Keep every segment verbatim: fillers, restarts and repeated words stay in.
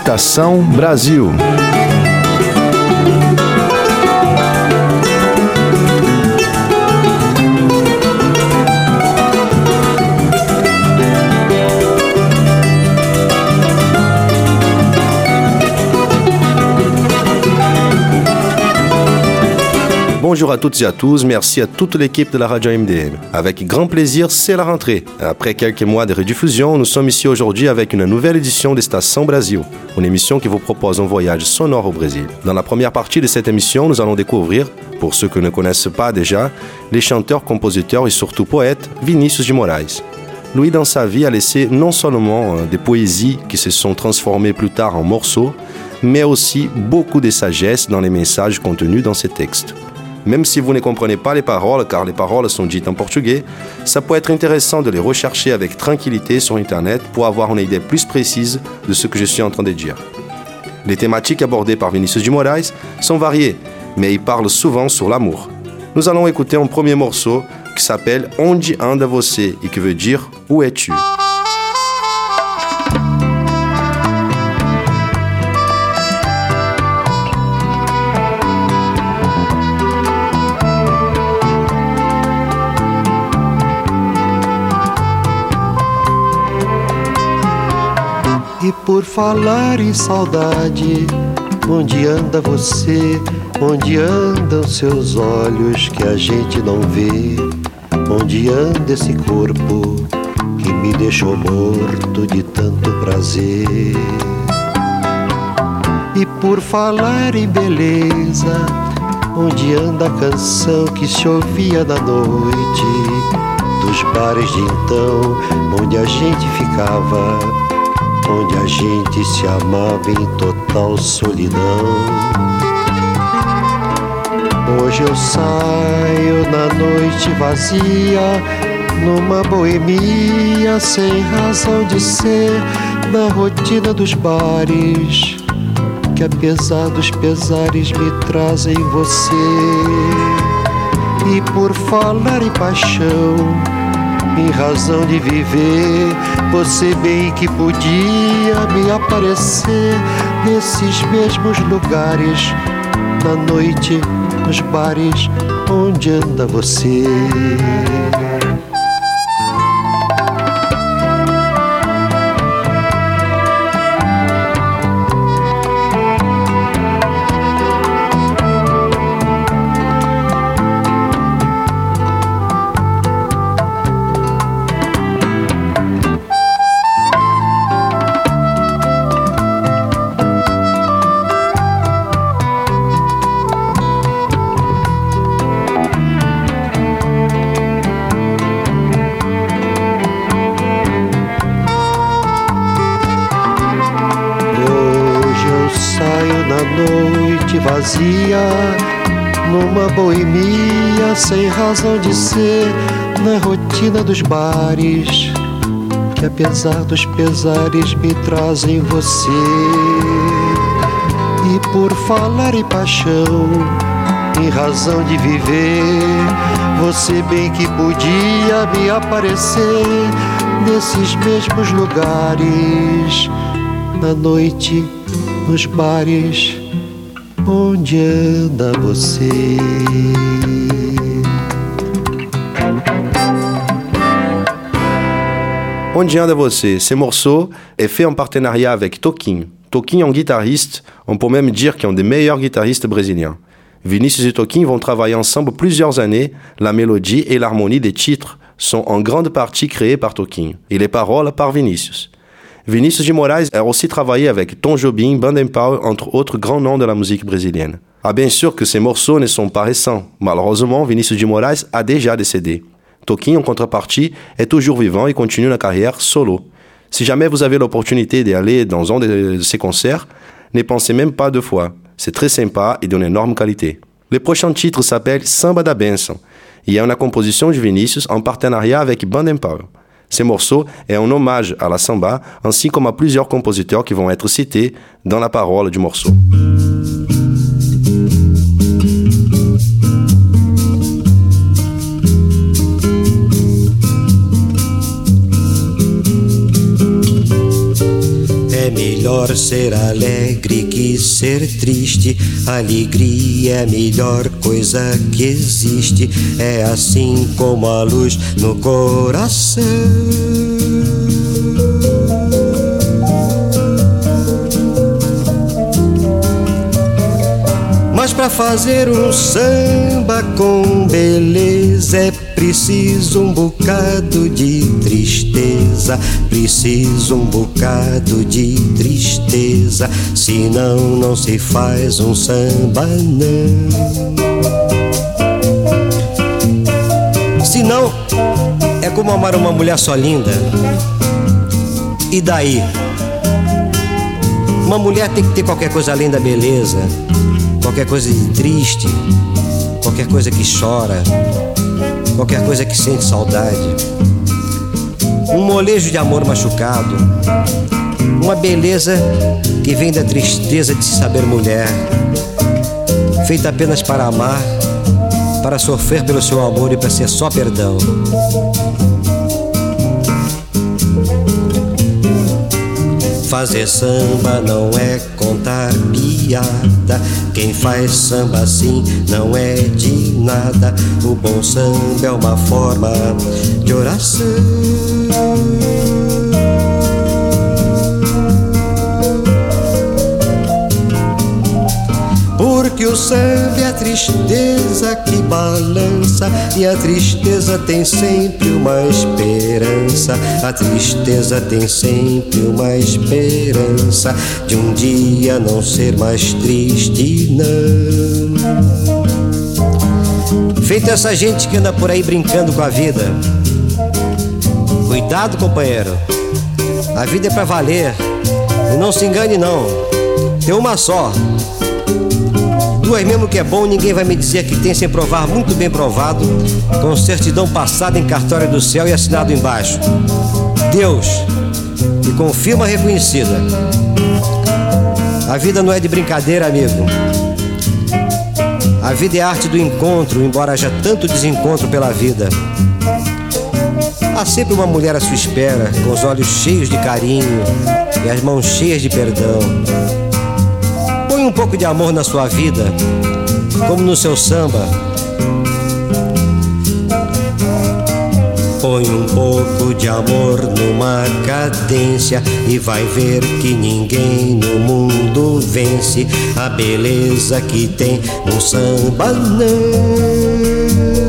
Estação Brasil. Bonjour à toutes et à tous, merci à toute l'équipe de la radio M D M. Avec grand plaisir, c'est la rentrée. Après quelques mois de rediffusion, nous sommes ici aujourd'hui avec une nouvelle édition d'Estação Brasil, une émission qui vous propose un voyage sonore au Brésil. Dans la première partie de cette émission, nous allons découvrir, pour ceux qui ne connaissent pas déjà, les chanteurs, compositeurs et surtout poètes Vinícius de Moraes. Lui, dans sa vie, a laissé non seulement des poésies qui se sont transformées plus tard en morceaux, mais aussi beaucoup de sagesse dans les messages contenus dans ses textes. Même si vous ne comprenez pas les paroles, car les paroles sont dites en portugais, ça peut être intéressant de les rechercher avec tranquillité sur Internet pour avoir une idée plus précise de ce que je suis en train de dire. Les thématiques abordées par Vinícius de Moraes sont variées, mais il parle souvent sur l'amour. Nous allons écouter un premier morceau qui s'appelle « Onde anda você » et qui veut dire « Où es-tu » ? E por falar em saudade, onde anda você? Onde andam seus olhos que a gente não vê? Onde anda esse corpo que me deixou morto de tanto prazer? E por falar em beleza, onde anda a canção que se ouvia na noite dos bares de então, onde a gente ficava, onde a gente se amava em total solidão. Hoje eu saio na noite vazia, numa boemia sem razão de ser, na rotina dos bares, que apesar dos pesares me trazem você. E por falar em paixão, em razão de viver, você bem que podia me aparecer nesses mesmos lugares, na noite, nos bares, onde anda você? Vazia, numa boemia sem razão de ser, na rotina dos bares, que apesar dos pesares me trazem você. E por falar em paixão, em razão de viver, você bem que podia me aparecer nesses mesmos lugares, na noite, nos bares, onde anda você? Onde anda você? Ce morceau est fait en partenariat avec Toquinho. Toquinho est un guitariste, on peut même dire qu'il est un des meilleurs guitaristes brésiliens. Vinícius et Toquinho vont travailler ensemble plusieurs années. La mélodie et l'harmonie des titres sont en grande partie créées par Toquinho et les paroles par Vinícius. Vinícius de Moraes a aussi travaillé avec Tom Jobim, Baden Powell, entre autres grands noms de la musique brésilienne. Ah, bien sûr que ces morceaux ne sont pas récents. Malheureusement, Vinícius de Moraes a déjà décédé. Toquinho, en contrepartie, est toujours vivant et continue la carrière solo. Si jamais vous avez l'opportunité d'aller dans un de ses concerts, ne pensez même pas deux fois. C'est très sympa et d'une énorme qualité. Le prochain titre s'appelle Samba da Benção. Il y a une composition de Vinícius en partenariat avec Baden Powell. Ce morceau est un hommage à la samba, ainsi comme à plusieurs compositeurs qui vont être cités dans la parole du morceau. É melhor melhor ser alegre que ser triste. Alegria é a melhor coisa que existe. É assim como a luz no coração. Mas pra fazer um samba com beleza é preciso um bocado de tristeza. Preciso um bocado de tristeza. Senão não se faz um samba não. Senão é como amar uma mulher só linda. E daí? Uma mulher tem que ter qualquer coisa além da beleza. Qualquer coisa de triste, qualquer coisa que chora, qualquer coisa que sente saudade. Um molejo de amor machucado. Uma beleza que vem da tristeza de se saber mulher. Feita apenas para amar, para sofrer pelo seu amor e para ser só perdão. Fazer samba não é contar piada. Quem faz samba assim não é de nada. O bom samba é uma forma de oração. Porque o samba é a tristeza que balança. E a tristeza tem sempre uma esperança. A tristeza tem sempre uma esperança de um dia não ser mais triste, não. Feito essa gente que anda por aí brincando com a vida. Cuidado, companheiro. A vida é pra valer. E não se engane, não. Tem uma só. Duas mesmo que é bom, ninguém vai me dizer que tem sem provar muito bem provado, com certidão passada em cartório do céu e assinado embaixo. Deus, e com firma reconhecida. A vida não é de brincadeira, amigo. A vida é a arte do encontro, embora haja tanto desencontro pela vida. Há sempre uma mulher à sua espera, com os olhos cheios de carinho e as mãos cheias de perdão. Põe um pouco de amor na sua vida, como no seu samba. Põe um pouco de amor numa cadência e vai ver que ninguém no mundo vence a beleza que tem um samba, não.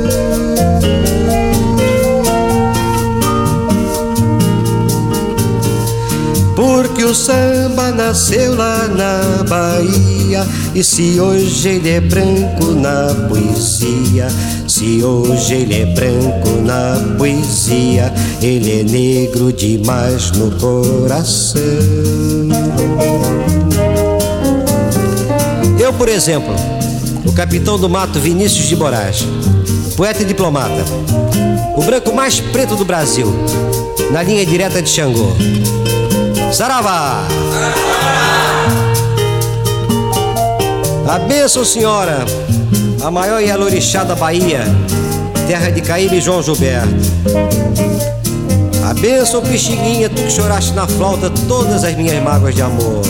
Porque o samba nasceu lá na Bahia. E se hoje ele é branco na poesia, se hoje ele é branco na poesia, ele é negro demais no coração. Eu, por exemplo, o capitão do mato Vinícius de Moraes, poeta e diplomata, o branco mais preto do Brasil, na linha direta de Xangô. Saravá! A bênção, senhora, a maior Ialorixá da Bahia, terra de Caíbe e João Gilberto. A bênção, Pixinguinha, tu que choraste na flauta todas as minhas mágoas de amor.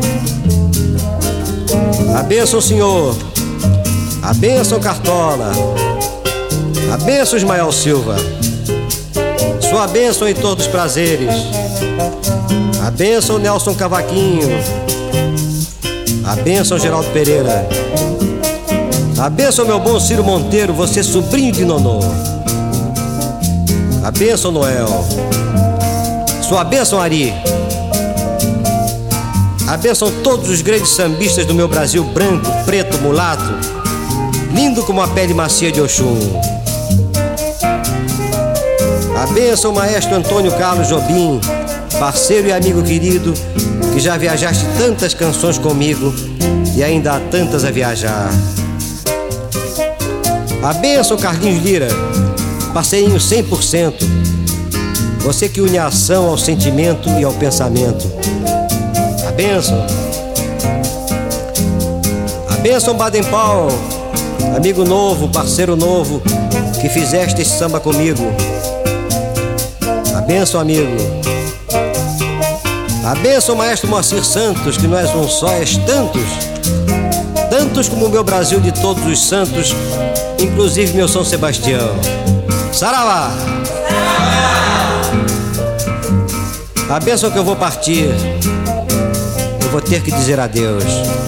A bênção, senhor, a bênção, Cartola, a bênção, Ismael Silva, sua bênção, Heitor dos Prazeres. A bênção, Nelson Cavaquinho. A bênção, Geraldo Pereira. A bênção, meu bom Ciro Monteiro, você sobrinho de Nonô. A bênção, Noel. Sua bênção, Ari. A bênção, todos os grandes sambistas do meu Brasil branco, preto, mulato, lindo como a pele macia de Oxum. A bênção, maestro Antônio Carlos Jobim, parceiro e amigo querido, que já viajaste tantas canções comigo e ainda há tantas a viajar. A bênção, Carlinhos Lira, parceirinho cem por cento, você que une a ação ao sentimento e ao pensamento. A bênção. A bênção, Baden Powell, amigo novo, parceiro novo, que fizeste esse samba comigo. A bênção, amigo. A bênção, maestro Moacir Santos, que não és um só, és tantos, tantos como o meu Brasil de todos os santos, inclusive meu São Sebastião. Saravá! A bênção que eu vou partir, eu vou ter que dizer adeus.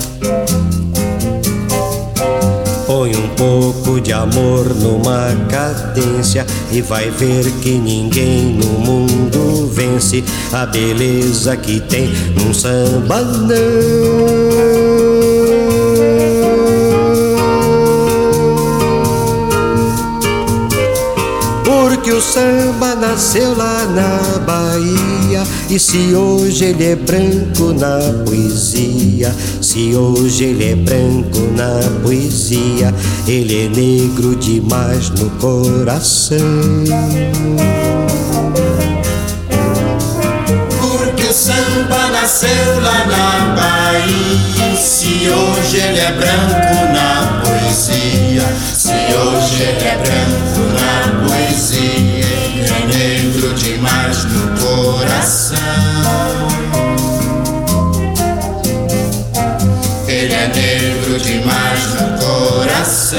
Põe um pouco de amor numa cadência e vai ver que ninguém no mundo vence a beleza que tem num samba, não. Porque o samba nasceu lá na Bahia, e se hoje ele é branco na poesia, se hoje ele é branco na poesia, ele é negro demais no coração. Porque o samba nasceu lá na Bahia, se hoje ele é branco na poesia, se hoje ele é branco na poesia, ele é negro demais no coração. Ele é negro demais no coração.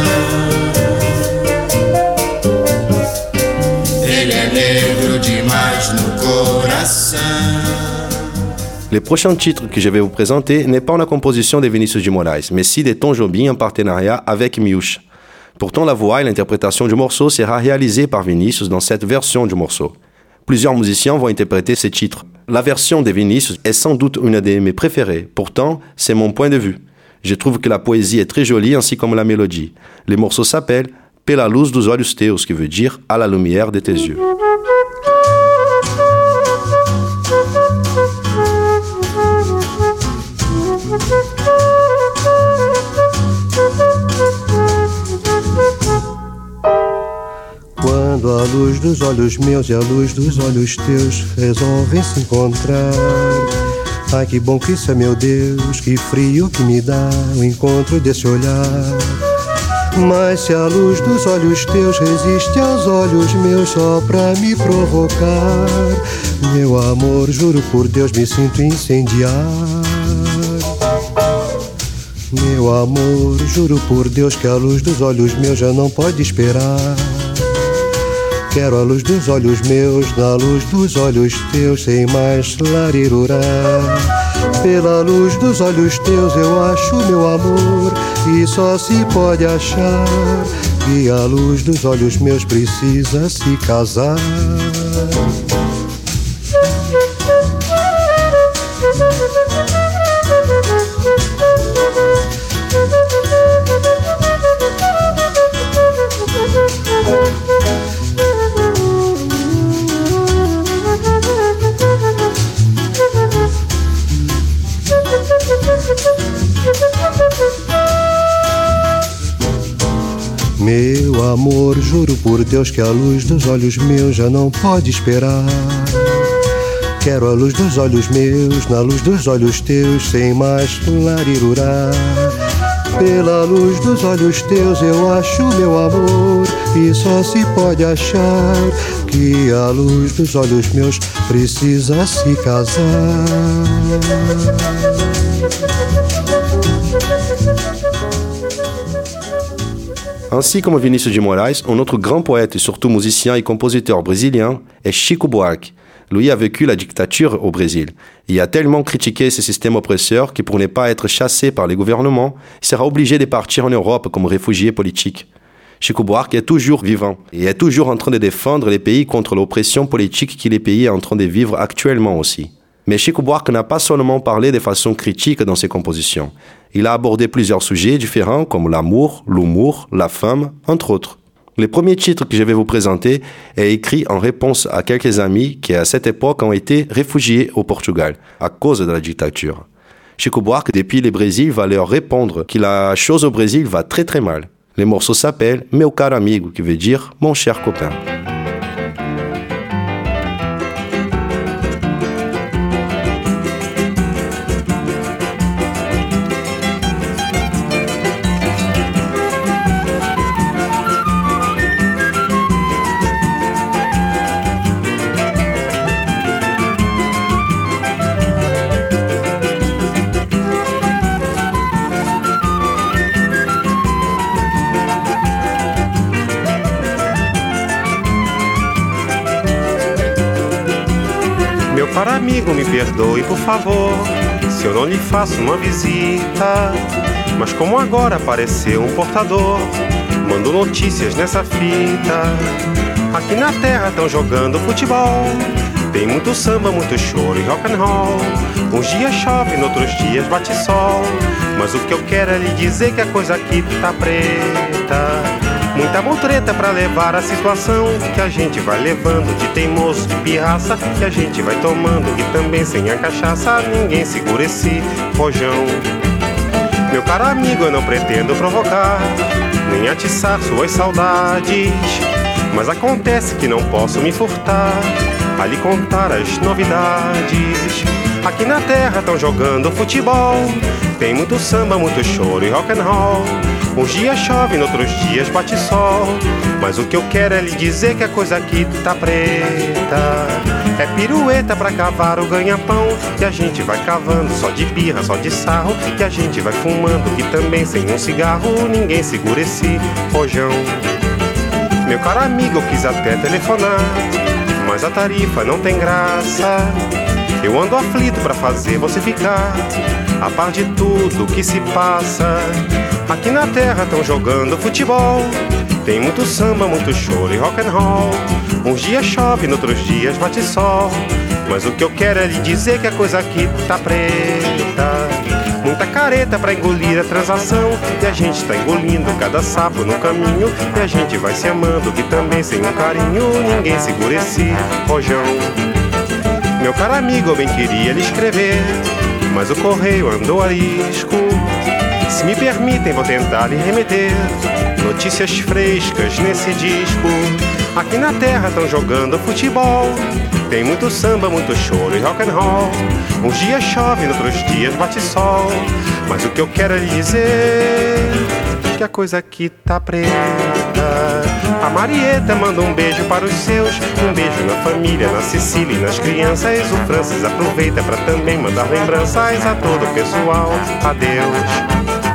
Ele é negro demais no coração. Le prochain titre que je vais vous présenter n'est pas une composition de Vinícius de Moraes, mais si de Tom Jobim en partenariat avec Miúcha. Pourtant, la voix et l'interprétation du morceau sera réalisée par Vinícius dans cette version du morceau. Plusieurs musiciens vont interpréter ce titre. La version de Vinícius est sans doute une de mes préférées, pourtant, c'est mon point de vue. Je trouve que la poésie est très jolie ainsi comme la mélodie. Le morceau s'appelle « Pela luz dos olhos teus », qui veut dire « à la lumière de tes yeux ». Quando a luz dos olhos meus e a luz dos olhos teus resolvem se encontrar, ai que bom que isso é, meu Deus, que frio que me dá o encontro desse olhar. Mas se a luz dos olhos teus resiste aos olhos meus só pra me provocar, meu amor, juro por Deus, me sinto incendiar. Meu amor, juro por Deus que a luz dos olhos meus já não pode esperar. Quero a luz dos olhos meus, na luz dos olhos teus, sem mais larirurá. Pela luz dos olhos teus eu acho meu amor, e só se pode achar que a luz dos olhos meus precisa se casar. Meu amor, juro por Deus que a luz dos olhos meus já não pode esperar. Quero a luz dos olhos meus, na luz dos olhos teus, sem mais larirurá. Pela luz dos olhos teus eu acho meu amor, e só se pode achar que a luz dos olhos meus precisa se casar. Ainsi comme Vinícius de Moraes, un autre grand poète et surtout musicien et compositeur brésilien est Chico Buarque. Lui a vécu la dictature au Brésil. Il a tellement critiqué ce système oppresseur que pour ne pas être chassé par les gouvernements, il sera obligé de partir en Europe comme réfugié politique. Chico Buarque est toujours vivant et est toujours en train de défendre les pays contre l'oppression politique que les pays est en train de vivre actuellement aussi. Mais Chico Buarque n'a pas seulement parlé de façon critique dans ses compositions. Il a abordé plusieurs sujets différents comme l'amour, l'humour, la femme, entre autres. Le premier titre que je vais vous présenter est écrit en réponse à quelques amis qui à cette époque ont été réfugiés au Portugal à cause de la dictature. Chico Buarque, depuis le Brésil, va leur répondre que la chose au Brésil va très très mal. Le morceau s'appelle « Meu caro amigo », qui veut dire « mon cher copain ». caro amigo, me perdoe, por favor, se eu não lhe faço uma visita. Mas como agora apareceu um portador, mando notícias nessa fita. Aqui na terra tão jogando futebol, tem muito samba, muito choro e rock and roll. Uns dias chove, noutros dias bate sol, mas o que eu quero é lhe dizer que a coisa aqui tá preta. Muita mutreta pra levar a situação, que a gente vai levando de teimoso, de pirraça, que a gente vai tomando, e também sem a cachaça ninguém segura esse rojão. Meu caro amigo, eu não pretendo provocar, nem atiçar suas saudades, mas acontece que não posso me furtar a lhe contar as novidades. Aqui na terra tão jogando futebol, tem muito samba, muito choro e rock and roll. Uns dias chove, noutros dias bate sol, mas o que eu quero é lhe dizer que a coisa aqui tá preta. É pirueta pra cavar o ganha-pão, que a gente vai cavando só de birra, só de sarro, que a gente vai fumando, que também sem um cigarro ninguém segura esse rojão. Meu caro amigo, eu quis até telefonar, mas a tarifa não tem graça. Eu ando aflito pra fazer você ficar a par de tudo que se passa. Aqui na terra tão jogando futebol, tem muito samba, muito choro e rock and roll. Uns dias chove, noutros dias bate sol, mas o que eu quero é lhe dizer que a coisa aqui tá preta. Muita careta pra engolir a transação, e a gente tá engolindo cada sapo no caminho, e a gente vai se amando, que também sem um carinho ninguém segura esse rojão. Meu caro amigo, eu bem queria lhe escrever, mas o correio andou arisco. Se me permitem, vou tentar lhe remeter notícias frescas nesse disco. Aqui na terra tão jogando futebol, tem muito samba, muito choro e rock and roll. Uns dias chove, noutros dias bate sol, mas o que eu quero é lhe dizer que a coisa aqui tá preta. A Marieta manda um beijo para os seus, um beijo na família, na Cecília e nas crianças. O Francis aproveita para também mandar lembranças a todo o pessoal. Adeus.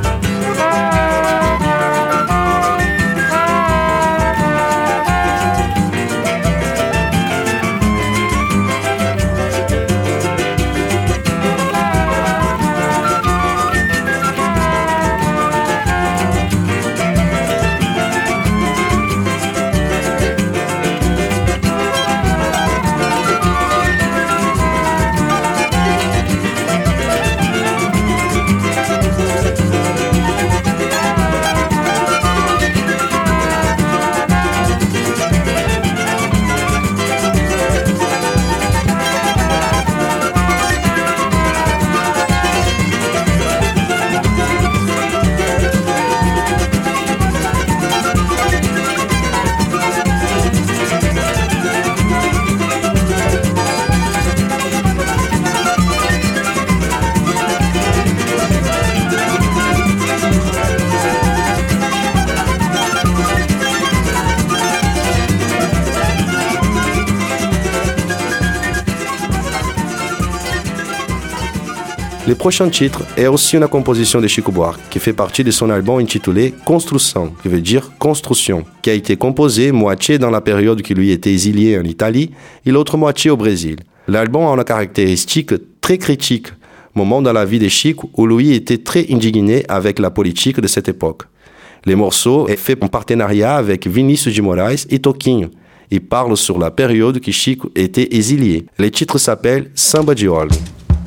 Le prochain titre est aussi une composition de Chico Buarque, qui fait partie de son album intitulé Construção, qui veut dire construction, qui a été composé moitié dans la période qui lui était exilé en Italie et l'autre moitié au Brésil. L'album a une caractéristique très critique, moment dans la vie de Chico où lui était très indigné avec la politique de cette époque. Les morceaux est fait en partenariat avec Vinícius de Moraes et Toquinho, et parle sur la période que Chico était exilé. Le titre s'appelle Samba de Óleo.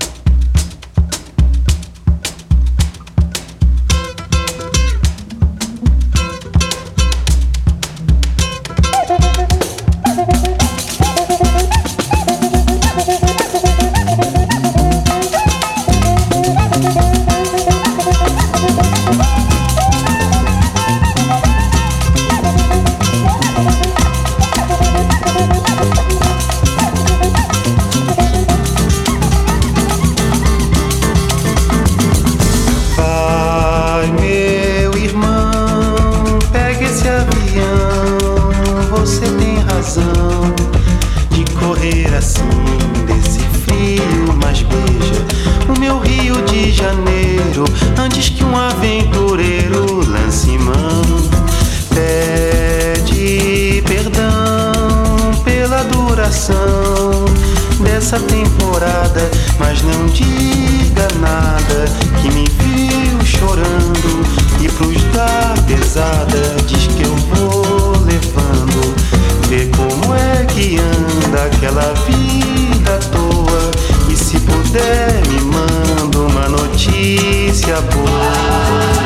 Antes que um aventureiro lance mão, pede perdão pela dor. duração dessa temporada, mas não diga nada que me viu chorando e pros dar pesada diz que eu vou levando. Vê como é que anda aquela vida à toa, e se puder me manda uma notícia boa.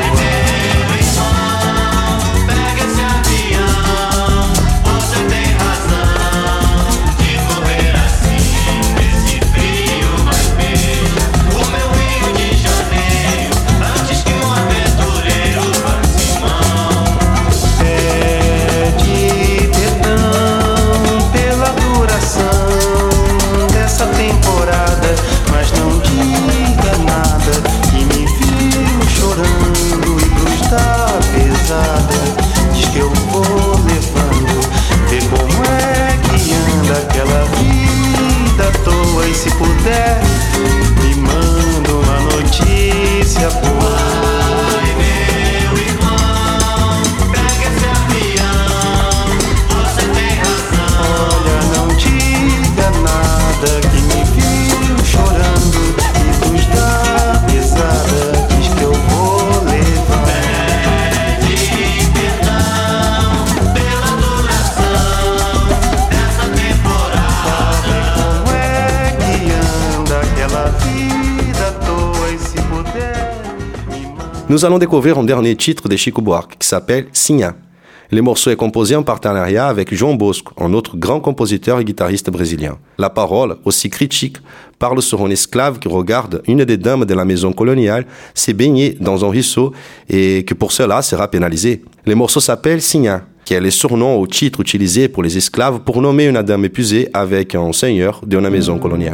Diz que eu vou levando. Vê como é que anda aquela vida à toa, e se puder me manda uma notícia boa. Ai, meu irmão, pega esse avião, você tem razão. Olha, não diga nada que me viu chorando e nos dá pesada. Diz que eu vou levando. Nous allons découvrir un dernier titre de Chico Buarque qui s'appelle Sinha. Le morceau est composé en partenariat avec João Bosco, un autre grand compositeur et guitariste brésilien. La parole, aussi critique, parle sur un esclave qui regarde une des dames de la maison coloniale se baigner dans un ruisseau et que pour cela sera pénalisé. Le morceau s'appelle Sinha, qui est le surnom ou titre utilisé pour les esclaves pour nommer une dame épuisée avec un seigneur d'une maison coloniale.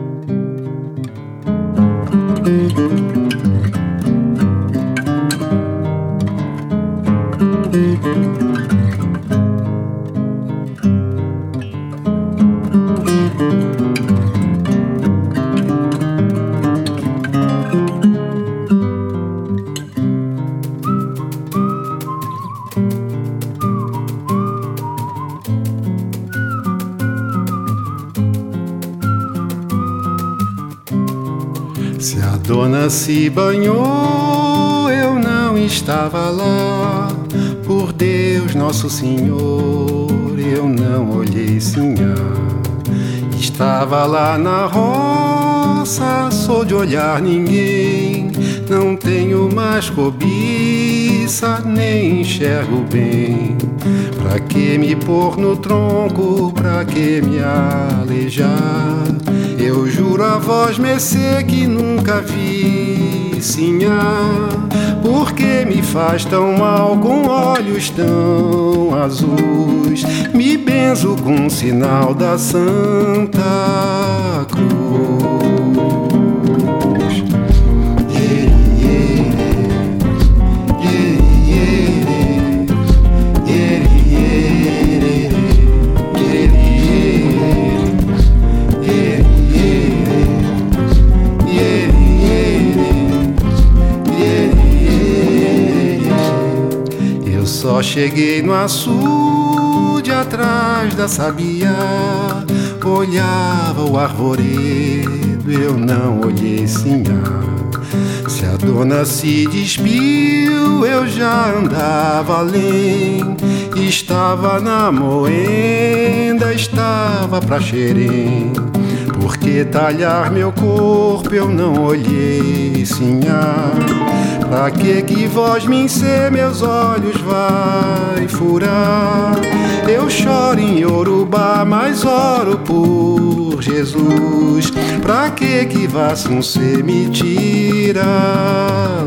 Se a dona se banhou, eu não estava lá. Por Deus, Nosso Senhor, eu não olhei Sinha. Estava lá na roça, sou de olhar ninguém. Não tenho mais cobiça, nem enxergo bem. Pra que me pôr no tronco, pra que me aleijar? Eu juro a vós, mercê, que nunca vi Sinha. Por que me faz tão mal com olhos tão azuis? Me benzo com o sinal da Santa Cruz. Só cheguei no açude atrás da sabiá, olhava o arvoredo, eu não olhei Sinha. Se a dona se despiu, eu já andava além. Estava na moenda, estava pra Xerém. Por que talhar meu corpo, eu não olhei Sinha. Pra que que vós me encer, meus olhos vai furar? Eu choro em Yorubá, mas oro por Jesus. Pra que que Vassuncê me tira a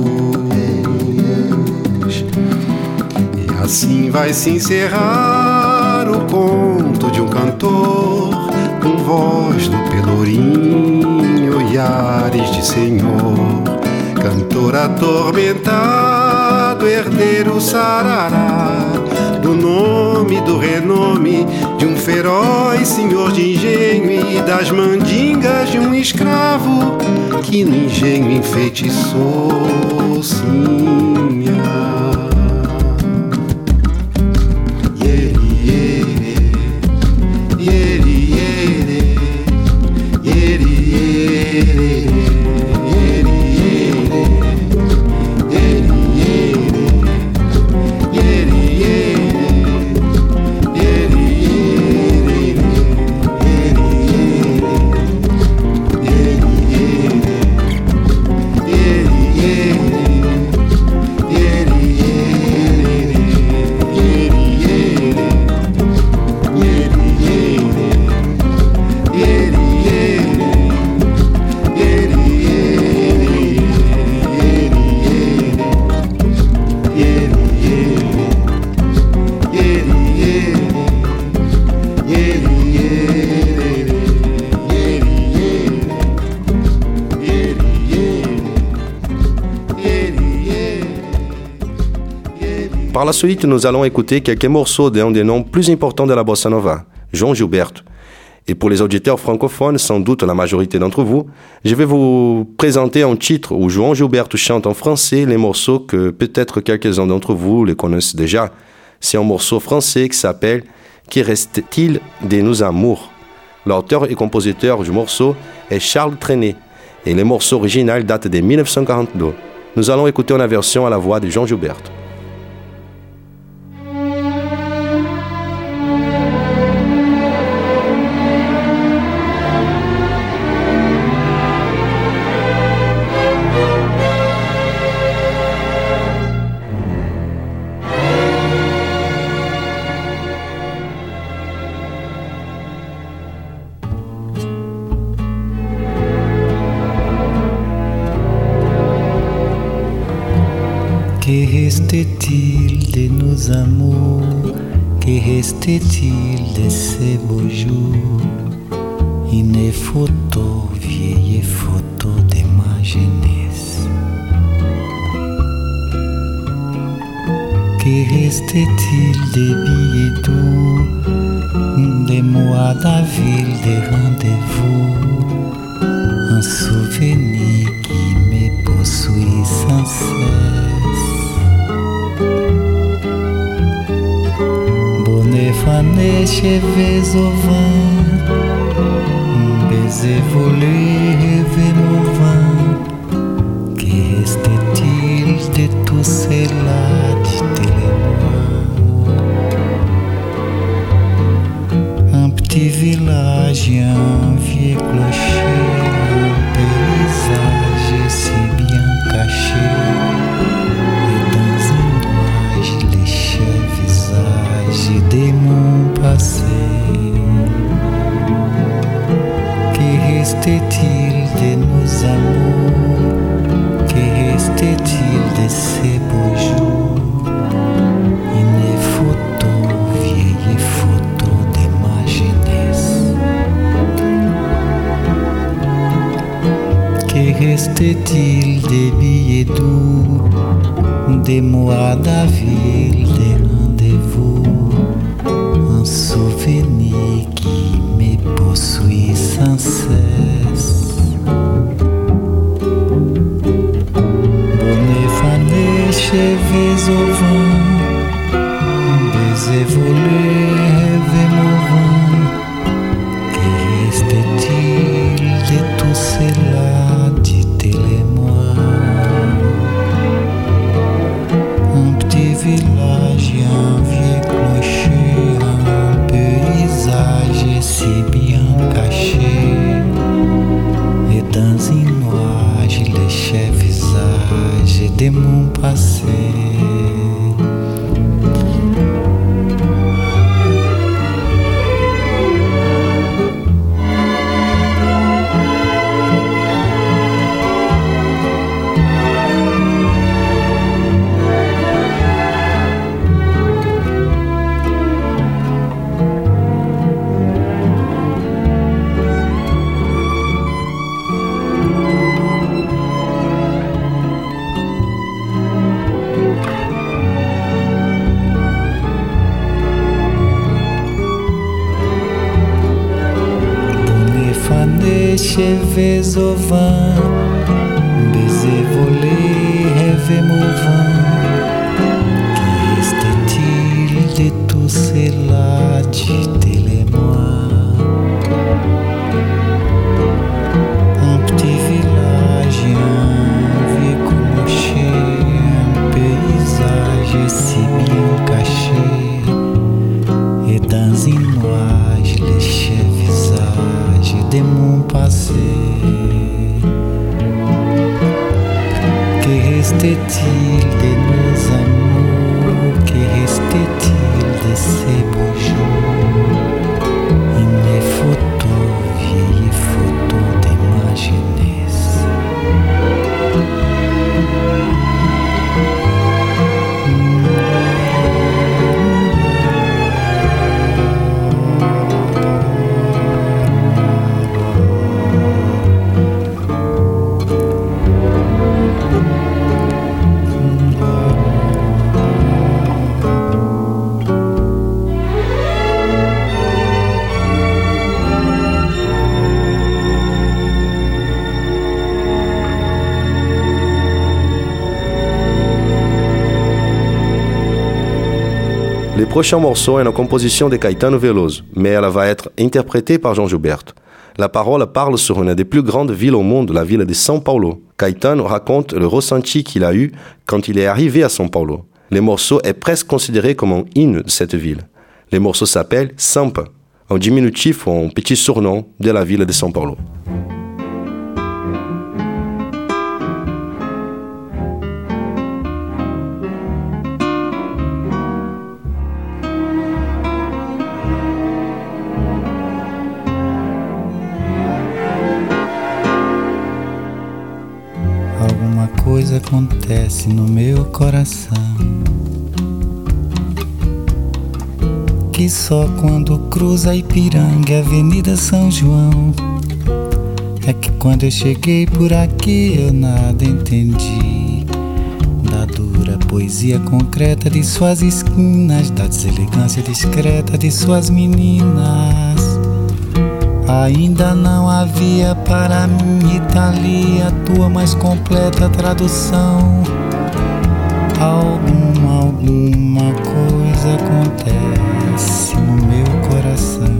luz? E assim vai se encerrar o conto de um cantor, com voz do pelourinho e ares de senhor. Cantor atormentado, herdeiro sarará do nome, do renome de um feroz senhor de engenho e das mandingas de um escravo que no engenho enfeitiçou Sinha. Yeah, yeah, yeah. Par la suite, nous allons écouter quelques morceaux d'un des noms plus importants de la bossa nova, João Gilberto. Et pour les auditeurs francophones, sans doute la majorité d'entre vous, je vais vous présenter un titre où João Gilberto chante en français les morceaux que peut-être quelques-uns d'entre vous les connaissent déjà. C'est un morceau français qui s'appelle « Que reste-t-il de nos amours ?» L'auteur et compositeur du morceau est Charles Trenet et le morceau original date de mille neuf cent quarante-deux. Nous allons écouter une version à la voix de João Gilberto. Que reste-t-il de nos amours? Que reste-t-il de ces beaux jours? Une photo, vieille photo de ma jeunesse. Que reste-t-il des billets doux, des mois d'avril, des rendez-vous? Un souvenir qui me poursuit sans cesse. Bonnet fané, cheveux au vent, baiser volé, rêver mouvant. Que reste-t-il de tout cela, dites-le-moi? Un petit village, un vieux clocher, un paysage si bien caché. De mon passé, que reste-t-il de nos amours? Que reste-t-il de ces beaux jours? Une photo, vieille photo de ma jeunesse. Que reste-t-il des billets doux, des mois d'avril, des rendez-vous? Un souvenir qui me poursuit sans cesse. Bonnet fané, cheveux au vent, baiser volé, rêve mouvant. Que reste-t-il de tout cela, dites-le-moi? Un petit village, un vieux clocher, un paysage si bien caché. Et dans une nuage, les chers visages de mon passé. Cheveux au vent, baiser volé, rêve mouvant. Que reste-t-il de tout cela, dites-le-moi? Un petit village, un vieux clocher, un paysage si bien caché. Et dans une nuage, les chers visages de mon passé. Que reste-t-il de nos amours? Que reste-t-il de ces beaux jours? Une photo, vieille photo de ma jeunesse. prochain morceau est une composition de Caetano Veloso, mais elle va être interprétée par João Gilberto. La parole parle sur une des plus grandes villes au monde, la ville de São Paulo. Caetano raconte le ressenti qu'il a eu quand il est arrivé à São Paulo. Le morceau est presque considéré comme un hymne de cette ville. Le morceau s'appelle Sampa, un diminutif ou un petit surnom de la ville de São Paulo. Alguma coisa acontece no meu coração que só quando cruza Ipiranga e Avenida São João é que quando eu cheguei por aqui eu nada entendi da dura poesia concreta de suas esquinas, da deselegância discreta de suas meninas. Ainda não havia para mim, Itália, a tua mais completa tradução. Alguma, alguma coisa acontece no meu coração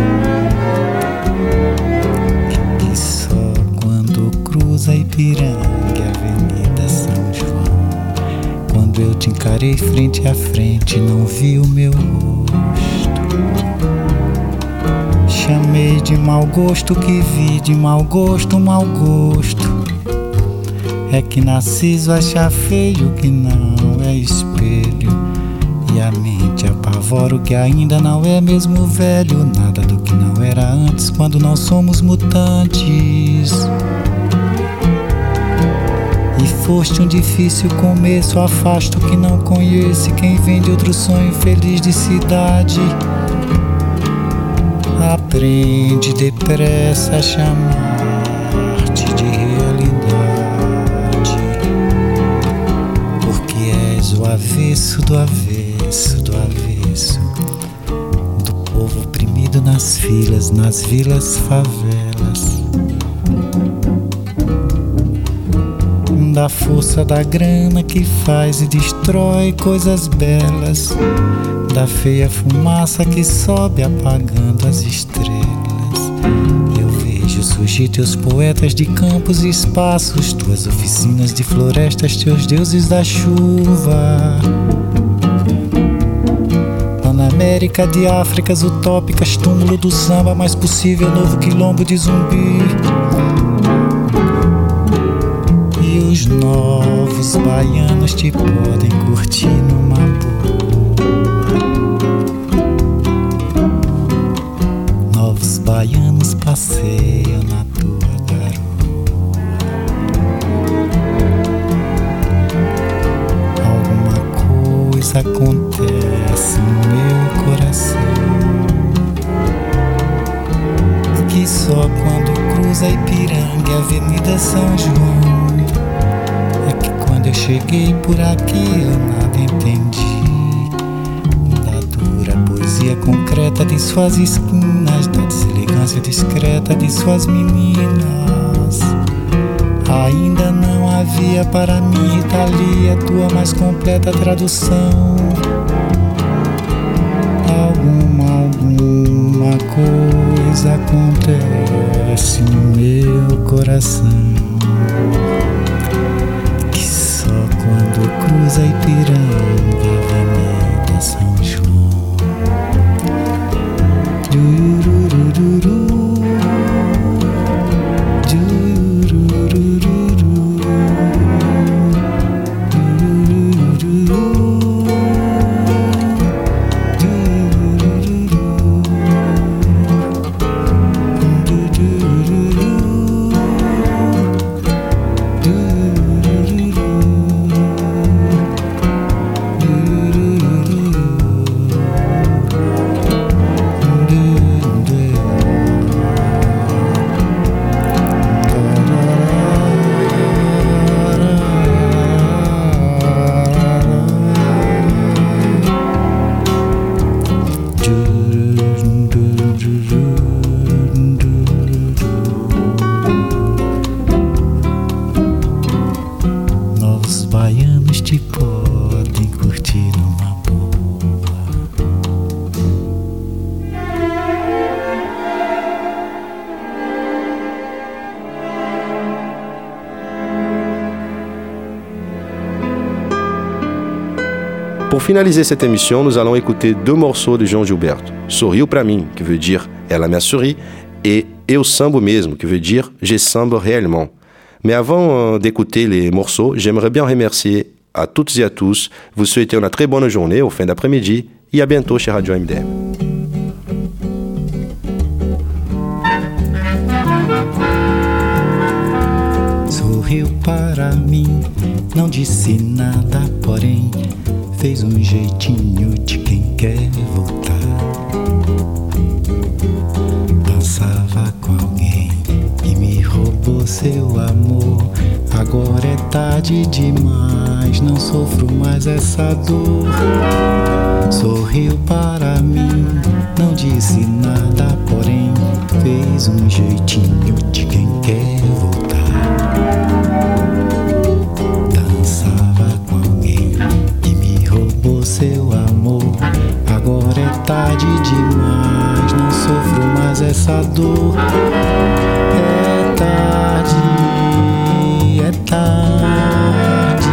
e só quando cruza Ipiranga e Avenida São João, quando eu te encarei frente a frente, não vi o meu rosto. Chamei de mau gosto que vi de mau gosto, mau gosto. É que Narciso acha feio que não é espelho, e a mente apavora o que ainda não é mesmo velho. Nada do que não era antes quando não somos mutantes. E foste um difícil começo, afasto que não conhece quem vem de outro sonho feliz de cidade. Aprende depressa a chamar-te de realidade, porque és o avesso do avesso do avesso do povo oprimido nas filas, nas vilas, favelas, da força da grana que faz e destrói coisas belas, da feia fumaça que sobe apagando as estrelas. Eu vejo surgir teus poetas de campos e espaços, tuas oficinas de florestas, teus deuses da chuva. Panamérica de Áfricas utópicas, túmulo do samba mais possível, novo quilombo de zumbi. E os novos baianos te podem curtir numa boa. Novos baianos passeiam na tua garoa. Alguma coisa acontece no meu coração que só quando cruza Ipiranga e Avenida São João é que quando eu cheguei por aqui eu nada entendi da dura poesia concreta de suas esquinas, da deselegância discreta de suas meninas. Ainda não havia para mim, Itália, tua mais completa tradução. Alguma, alguma coisa acontece no meu coração que só quando cruza Ipiranga e Avenida São João. Do Pour finaliser cette émission, nous allons écouter deux morceaux de João Gilberto. Sorriu pra mim, que veut dire Ela me sourit, et Eu sambo mesmo, que veut dire Je sambe réellement. Mais avant euh, d'écouter les morceaux, j'aimerais bien remercier à toutes et à tous, vous souhaiter une très bonne journée au fin d'après-midi et à bientôt chez Radio M D M. Sorriu para mim, não disse nada, porém fez um jeitinho de quem quer voltar. Dançava com alguém e me roubou seu amor. Agora é tarde demais, não sofro mais essa dor. Sorriu para mim, não disse nada, porém fez um jeitinho de quem quer voltar. Dançava com alguém e me roubou seu amor. Agora é tarde demais, não sofro mais essa dor. É tarde, é tarde,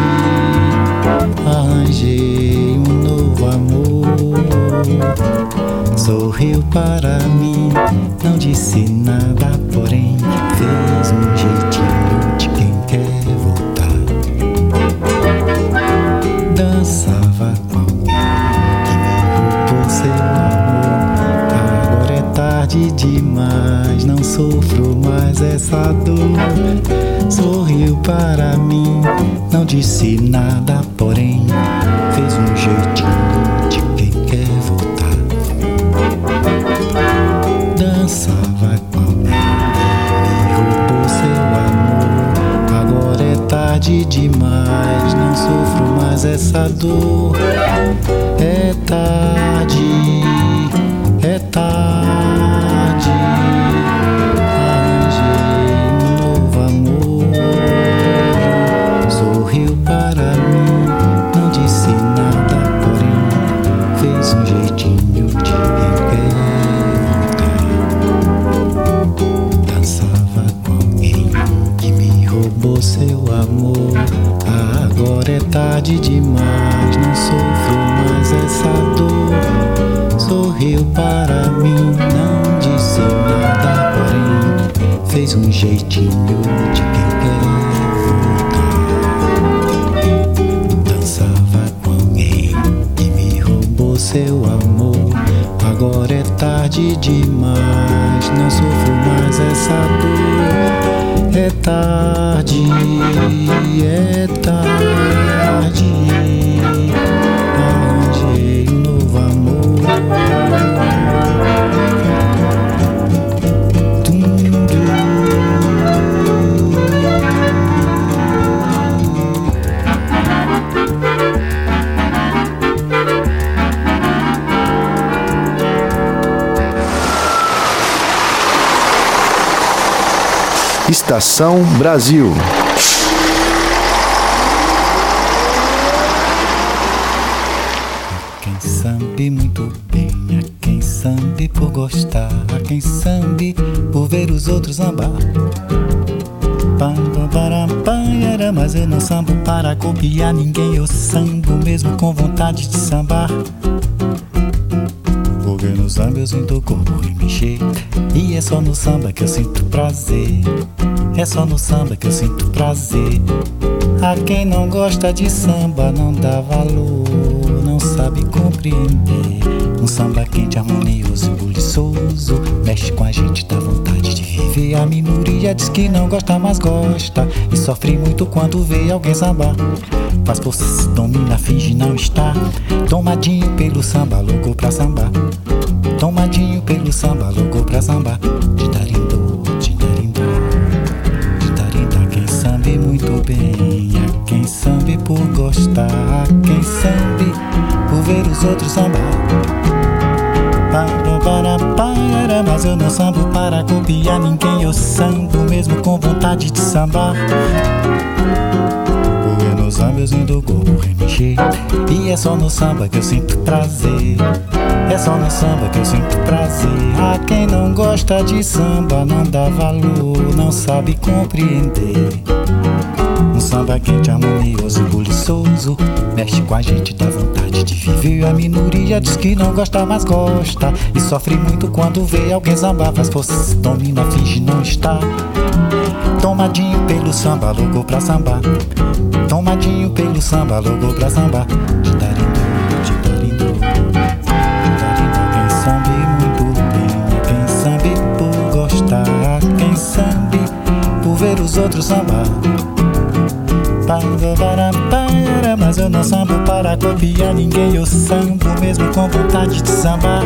arranjei um novo amor. Sorriu para mim, não disse nada, porém fez um jeitinho de quem quer voltar. Dançava com alguém que me roubou seu amor. Agora é tarde demais, não sofro mais essa dor. Sorriu para mim, não disse nada, porém fez um jeitinho de quem quer voltar. Dançava com alguém, me roubou seu amor. Agora é tarde demais, não sofro mais essa dor. É tarde, é tarde, arranjei um novo amor. Sorriu para mim, não disse nada, porém fez um jeitinho de quem quer voltar. Dançava com alguém que me roubou seu amor. Agora é tarde demais, não sofro mais essa dor. Sorriu para mim, não disse nada, porém fez um jeitinho de quem quer voltar. Dançava com alguém que me roubou seu amor. Agora é tarde demais, não sofro mais essa dor. É tarde, é tarde, arranjei um novo amor. Estação Brasil. Quem sabe muito bem, a quem sabe por gostar, a quem sabe por ver os outros sambar. Mas eu não sambo para copiar ninguém, eu sambo mesmo com vontade de sambar. Porque no samba eu sinto o corpo remexer, e é só no samba que eu sinto prazer. É só no samba que eu sinto prazer. A quem não gosta de samba não dá valor, não sabe compreender. Um samba quente, harmonioso e buliçoso mexe com a gente, dá vontade de viver. A minoria diz que não gosta, mas gosta, e sofre muito quando vê alguém sambar. Faz força, se domina, finge não estar. Tomadinho pelo samba, louco pra sambar. Tomadinho pelo samba, louco pra sambar. De darindô, de darindô, de darindá. Quem sabe muito bem, a quem sabe por gostar, a quem sabe por ver os outros sambar. Para, para, para, mas eu não sambo para copiar ninguém, eu sambo mesmo com vontade de sambar. Porque no samba eu sinto o corpo remexer, e é só no samba que eu sinto prazer. É só no samba que eu sinto prazer. A quem não gosta de samba não dá valor, não sabe compreender. Um samba quente, harmonioso e buliçoso, mexe com a gente, dá vontade de viver. A minoria diz que não gosta, mas gosta, e sofre muito quando vê alguém sambar. Faz força, se domina, finge não estar. Tomadinho pelo samba, louco pra sambar. Tomadinho pelo samba, louco pra sambar. Titarindo, titarindo, titarindo. Quem sambe muito bem, quem sambe por gostar, quem sambe por ver os outros sambar. Mas eu não sambo para copiar ninguém, eu sambo mesmo com vontade de sambar.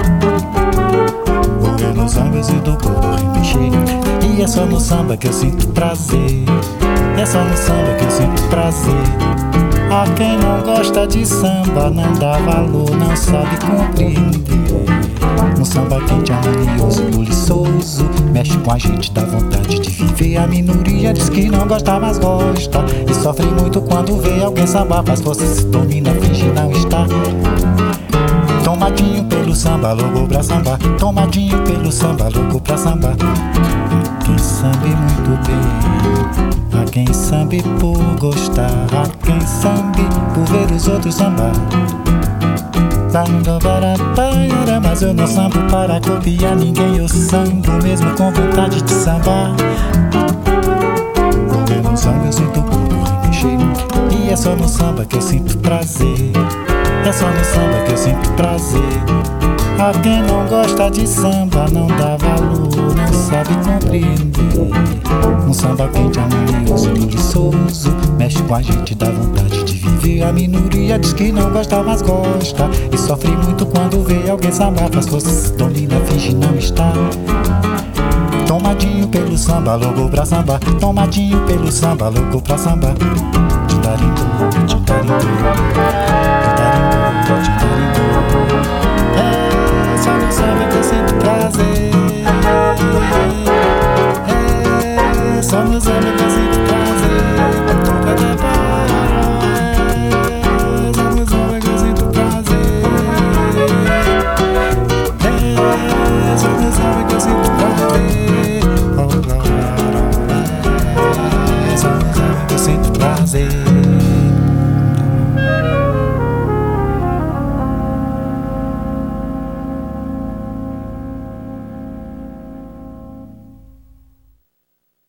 Vou ver nos sambas e do corpo remexer, e é só no samba que eu sinto prazer. É só no samba que eu sinto prazer. A quem não gosta de samba não dá valor, não sabe compreender. Um samba quente, harmonioso, buliçoso, mexe com a gente, dá vontade de viver. A minoria diz que não gosta, mas gosta, e sofre muito quando vê alguém sambar. Faz força, se domina, finge não estar. Tomadinho pelo samba, louco pra sambar. Tomadinho pelo samba, louco pra sambar. A quem sambe muito bem, a quem sambe por gostar, a quem sambe por ver os outros sambar. Mas eu não sambo para copiar ninguém, eu sambo mesmo com vontade de sambar. Vou ver no samba, eu sinto o corpo remexer, e é só no samba que eu sinto prazer. É só no samba que eu sinto prazer. A quem não gosta de samba não dá valor, não sabe compreender. Um samba quente, harmonioso e buliçoso, mexe com a gente, dá vontade de viver. A minoria diz que não gosta, mas gosta, e sofre muito quando vê alguém sambar. Faz força, se domina, finge não estar. Tomadinho pelo samba, louco pra sambar. Tomadinho pelo samba, louco pra sambar. Titarindo, titarindo, titarindo, titarindo. É só no samba que eu sinto prazer. É só no samba